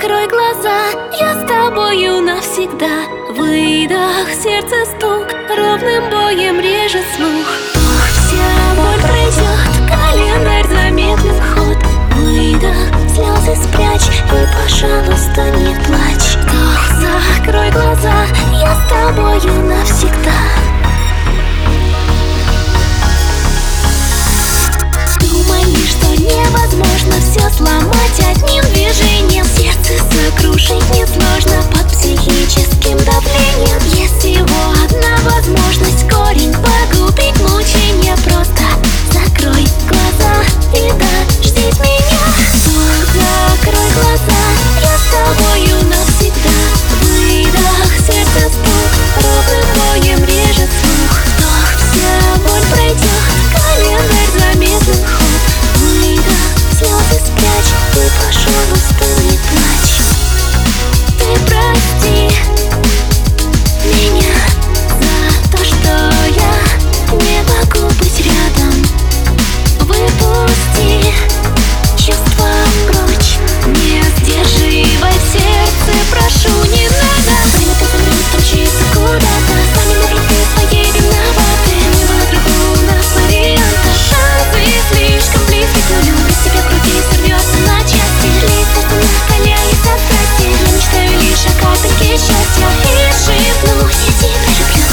закрой глаза, я с тобою навсегда. Выдох, сердце стук, ровным боем режет слух. Вдох, вся боль пройдет, календарь замедлит ход. Выдох, слезы спрячь и, пожалуйста, не плачь. Вдох, закрой глаза, я с тобою навсегда. Думали, что невозможно все сломать одним движением. Сердце сокрушить несложно под психическим давлением. Есть всего одна возможность корень погубить мучение. Просто закрой глаза и дождись меня. Вдох, закрой глаза, я с тобою навсегда. Выдох, сердце стук, ровным боем режет слух. Вдох, вся боль пройдет, календарь замедлит ход. Выдох, слезы спрячь и, пожалуйста, не плачь. Ты прости меня за то, что я не могу быть рядом. Выпусти чувства прочь, не сдерживай в сердце, прошу, не надо. Время ты замрет, стучится куда-то, сами на руки своей виноваты. Не было другого у нас варианта. Шансы слишком близки к нулю, без тебя крути сорвется на части. Листья накаляясь от страсти, я мечтаю лишь о капельке счастья. И шепну, я тебя люблю,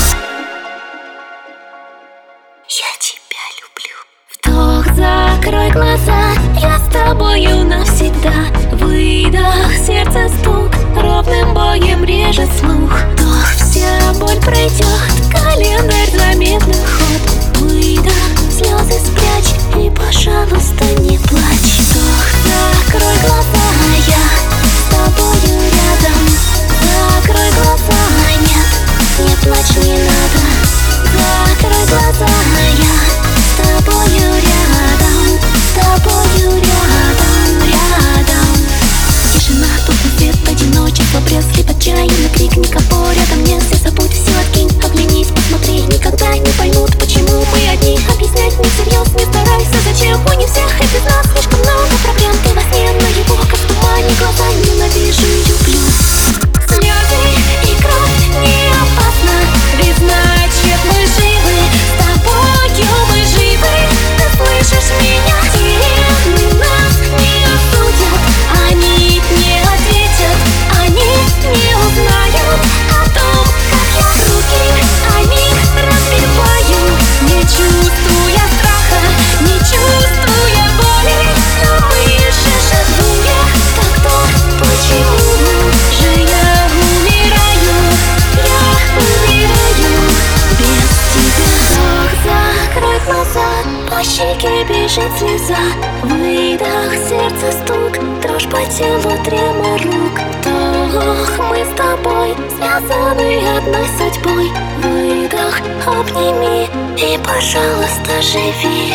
я тебя люблю. Вдох, закрой глаза, я с тобою навсегда. Выдох, сердце стук, ровным боем режет слух. Вдох, вся боль пройдет, календарь замедлит ход. Выдох, слезы спрячь и, пожалуйста, не плачь. Вдох, закрой глаза, я с тобою рядом. Закрой глаза, нет, не плачь, не надо. Закрой глаза, я с тобою рядом. С тобою рядом, рядом. Тишина, тусклый свет, одиночество, брез, хрип отчаянный крик. Никого рядом нет, все забудь, все откинь. Оглянись, посмотри, никогда не поймут, почему мы одни. Объяснять не всерьез, не старайся, зачем. У не всех и без нас слишком много проблем. Ты во сне, наяву, как в тумане, глаза ненавижу и люблю. Слезы и кровь не опасно, ведь значит мы живы. С тобою мы живы, ты слышишь меня? И нас не осудят, они не ответят, они не узнают о том, как я руки о них разбиваю. Не чувствуя страха, не чувствуя боли, но мы же живые. Тогда почему же я умираю без тебя? Вдох, закрой глаза, по щеке бежит слеза. Выдох, сердце стук, дрожь по телу, трема рук. Вдох, мы с тобой связаны одной судьбой. Выдох, обними и, пожалуйста, живи.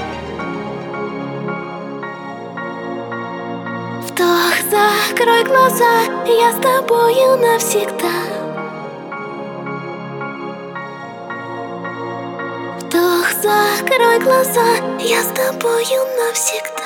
Вдох, закрой глаза, я с тобою навсегда. Вдох, закрой глаза, я с тобою навсегда.